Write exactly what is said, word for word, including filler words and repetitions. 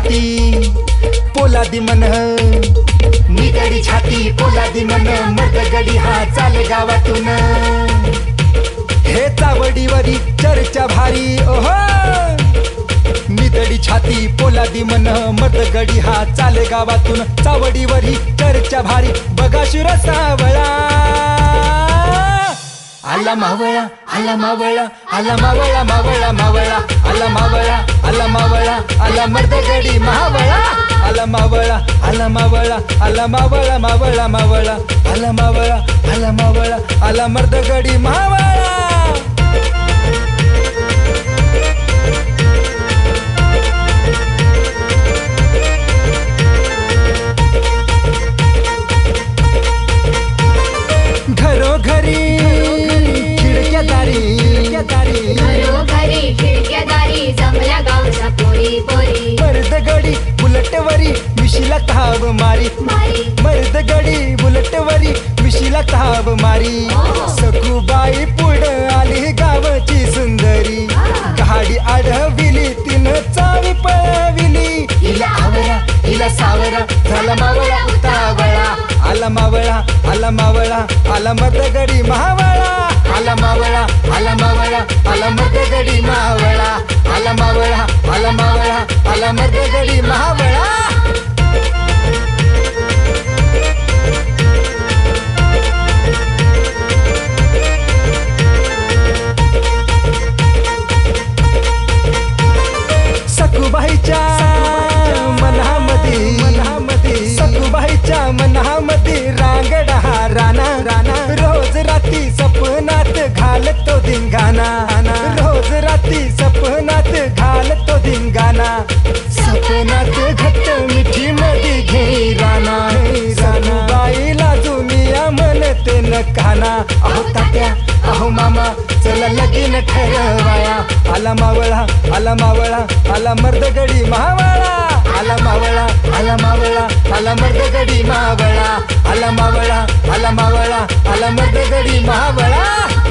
छाती पोलादी मन, नितडी छाती पोलादी मन, मर्द गडी हा चाल गावातून। हे चावडीवरी चर्चा भारी ओहो, नितडी छाती पोलादी मन, मर्द गडी हा चाल गावातून। चावडीवरी चर्चा भारी बघा शिर सावळा, आला मावळा आला मावळा आला मावळा मावळा मावळा आला मावळा आला मावळा आला मर्द गडी मावळा, आला मावळा आला मावळा आला मावळा मावळा मावळा आला मावळा आला मावळा आला मर्द गडी मावळा। घरोघरी घरोघरी खिडक्यादारी जमल्या गावच्या पोरी पोरी, मर्द गडी बुलटवरी मिशीला ताव मारी, मर्द गडी बुलटवरी मिशीला ताव मारी। सखूबाई पुढं आली गावची सुंदरी, गाडी आडविली तिनं चावी पळविली। हिला आवरा हिला सावरा झाला मावळा उतावळा, आला मावळा आला मावळा आला मर्द गडी मावळा, आला मावळा आला मावळा आला मर्द गडी मावळा, आला मावळा आला मावळा आला मर्द गडी मावळा। सखूबाईच्या मनामध्ये मनामध्ये सखूबाईच्या मनामध्ये रांगडा हा राणा राणा, रोज रात्री सपनात घालतो धिंगाणा, रोज रात्री सपनात घालतो धिंगाणा। सपनात घट्ट मिठी मध्ये घे राणा, सखूबाईला दुनिया म्हणते न काना। अहो तात्या अहो मामा चला लगीन ठरवाया, आला मावळा आला मावळा आला मर्द गडी मावळा, आला मावळा आला मावळा आला मर्द गडी मावळा, आला मावळा आला मावळा आला मर्द गडी मावळा।